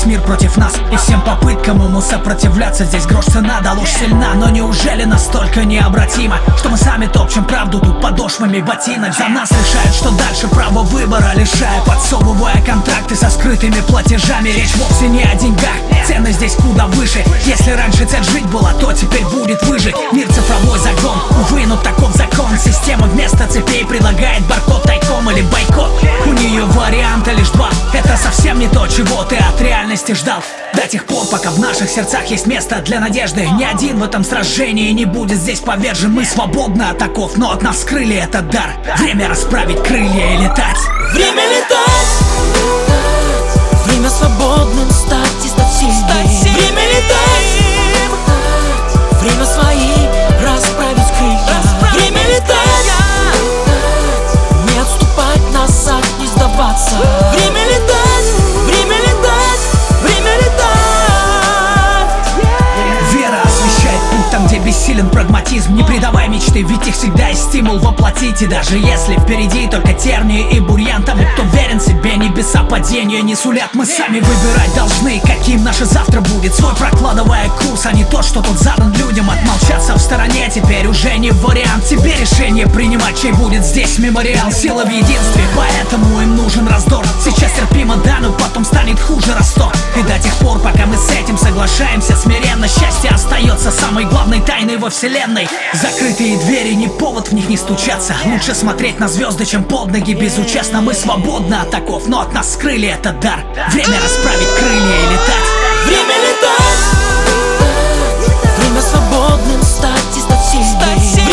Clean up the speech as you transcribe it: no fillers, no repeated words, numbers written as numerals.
весь мир против нас, и всем попыткам ему сопротивляться. Здесь грош цена, да ложь сильна, но неужели настолько необратимо, что мы сами топчем правду тут подошвами ботинок? За нас решают, что дальше, право выбора лишая, подсовывая контракты со скрытыми платежами. Речь вовсе не о деньгах, цены здесь куда выше. Если раньше цель жить была, то теперь будет выжить. Мир цифровой загон, увы, но таков закон. Система вместо цепей предлагает баркод тайком или бойкот. У нее варианта лишь два, это совсем не то, чего ты от реальности ждал. До тех пор, пока в наших сердцах есть место для надежды, ни один в этом сражении не будет здесь повержен. Мы свободны от оков, но от нас скрыли этот дар. Время расправить крылья и летать. Время летать, время свободным стать и стать сильнее. Время летать, время свои расправить крылья. Время летать, не отступать назад, не сдаваться. Время летать, время летать, время летать. Вера освещает путь там, где бессилен прагматизм. Не предавай мечты, ведь их всегда есть стимул воплотить. И даже если впереди только тернии и бурьян, тому, кто верен себе, небеса падения не сулят. Мы сами выбирать должны, каким наше завтра будет, свой прокладывая курс, а не тот, что тут задан людям. Отмолчаться в стороне теперь уже не вариант. Тебе решение принимать, чей будет здесь мемориал. Сила в единстве, поэтому им нужен раздор. Сейчас терпимо, да, но потом станет хуже расток. И до тех пор, пока мы с этим соглашаемся смиренно, счастье остается самой главной тайной во вселенной. Закрытые двери, не повод в них не стучаться. Лучше смотреть на звезды, чем под ноги безучастно. Мы свободны от оков, но от нас скрыли этот дар. Время расправить крылья и летать. Время летать, время свободным стать и стать сильнее.